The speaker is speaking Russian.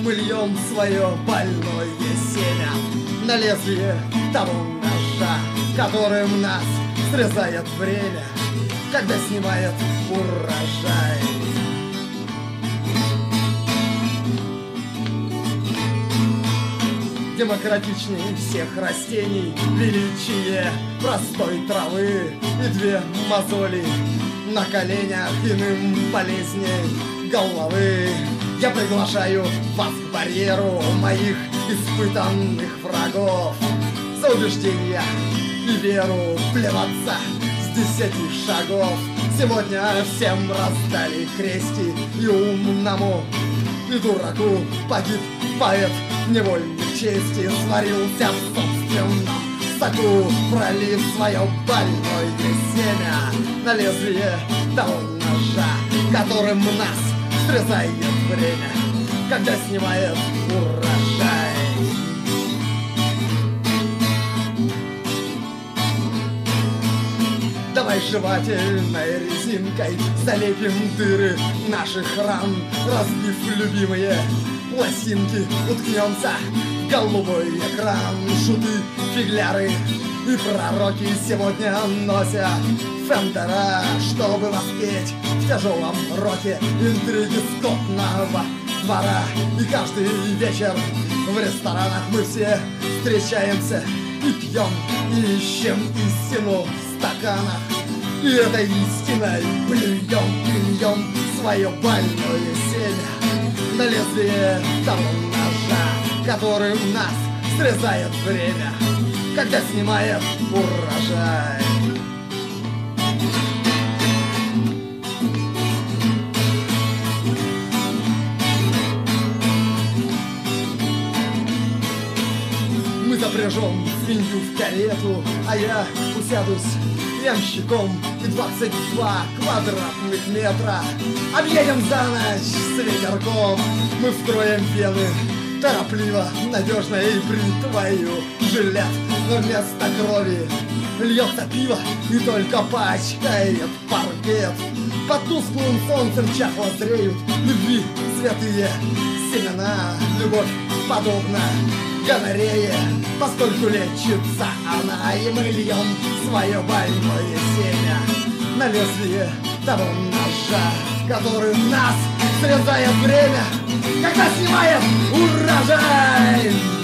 мы льем свое больное семя на лезвие того ножа, которым нас срезает время, когда снимает урожай. Демократичней всех растений величие простой травы и две мозоли на коленях, иным болезней головы. Я приглашаю вас к барьеру моих испытанных врагов за убеждения и веру плеваться с 10 шагов. Сегодня всем раздали крести, и умному, и дураку погиб поэт невольник чести, сварился в собственном соку, пролив свое больное семя на лезвие того ножа, которым нас срезает время, когда снимает урожай. Давай жевательной резинкой залепим дыры наших ран, разбив любимые пластинки, уткнемся в голубой экран. Шуты, фигляры и пророки сегодня носят фендера, чтобы воспеть в тяжелом роке интриги скотного двора. И каждый вечер в ресторанах мы все встречаемся и пьем, и ищем истину в стаканах. И этой истиной плюем свое больное семя на лезвие того ножа, которым нас срезает время, когда снимает урожай. Мы запряжем свинью в карету, а я усядусь ямщиком, и 22 квадратных метра объедем за ночь с ветерком. Мы вскроем вены торопливо, надежно и бритвою жилет, но вместо крови льется пиво и только пачкает паркет. Под тусклым солнцем чахло зреют любви святые семена. Любовь подобна гонорея, поскольку лечится она, и мы льем свое больное семя на лезвие того ножа, которым нас срезает время, когда снимает урожай.